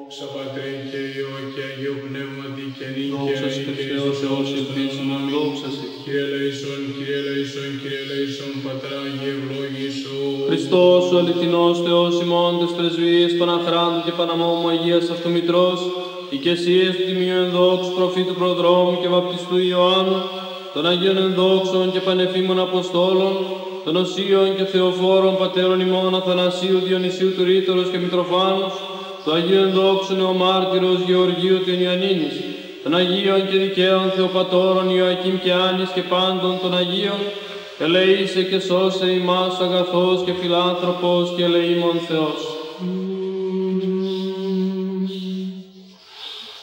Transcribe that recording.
Δόξα Πατρί και Υιό και Αγίο Πνεύματι και νύχια Δόξα σε Χριστός Θεός ελπίσιμον, δόξα σε. Κύριε ελεησόν, Κύριε ελεησόν, Κύριε ελεησόν, Πατρά Αγίε ευλόγησον. Χριστός ο αληθινός Θεός ημών τες πρεσβείες Παναχράντου και Παναμόμου Αγίας Αυτομητρός, οικεσίες του Τιμίου ενδόξου προφήτου προδρόμου και βαπτιστού Ιωάννου, των Αγίων ενδόξων και πανεφήμων Αποστόλων, των Οσίων και Θεοφόρων πατέρων ημών Αθανασίου, Διονυσίου του Ρήτορος και Μητροφάνους, του Αγίου ενδόξου Νεομάρτυρος Γεωργίου του Ιωαννίνης, των Αγίων και δικαίων Θεοπατώρων Ιωακήμ και Άνης και πάντων των Αγίων, ελεήσε και σώσε ημάς αγαθός και φιλάνθρωπος και ελεήμων Θεός.